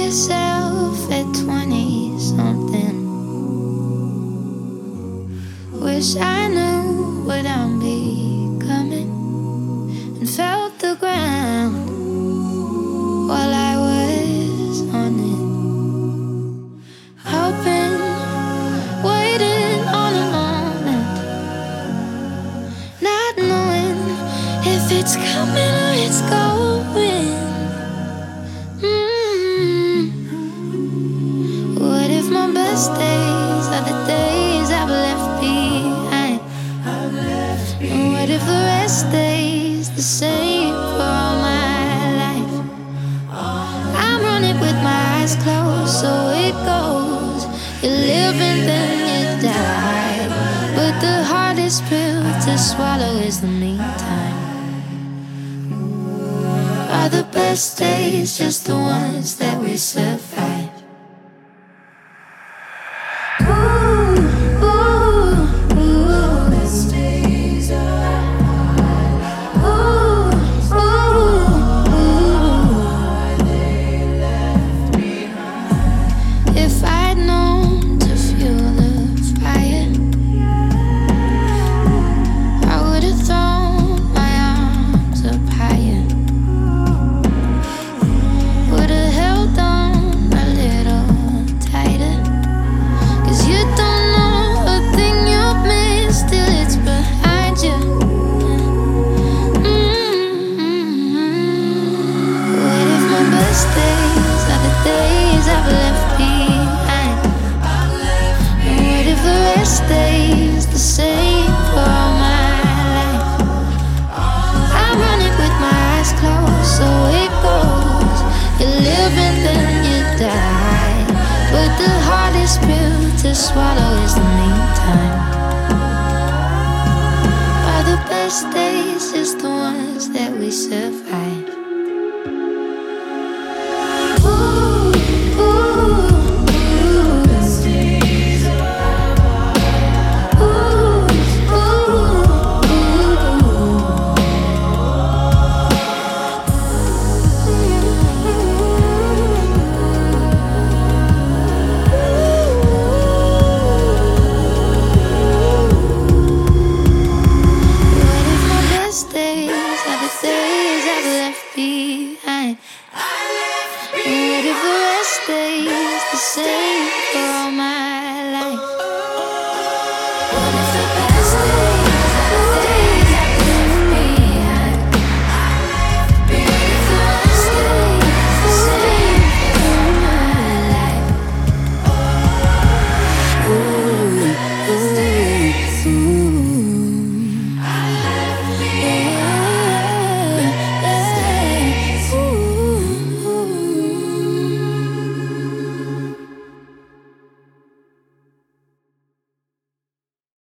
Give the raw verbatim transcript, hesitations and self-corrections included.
yourself at twenty something. Wish I knew what I'm becoming and felt the ground while I was on it. Hoping, waiting on a moment, not knowing if it's coming or it's going. Mm-hmm. What if my best days are the days I've left behind? And what if the rest stays the same for all my life? I'm running with my eyes closed, so it goes. You live and then you die, but the hardest pill to swallow is the meantime. Are the best days just the ones that we survive? If I'd known to fuel the fire, I would have thrown my arms up higher, would have held on a little tighter. Cause you don't know a thing you've missed till it's behind you. Mm-hmm. What if my best days are the days I've left behind? And what if the rest stays the same for all my life? I'm running with my eyes closed, so it goes. You live and then you die, but the hardest pill to swallow is the meantime. Are the best days just the ones that we survive? Behind. And what if the rest stays the same?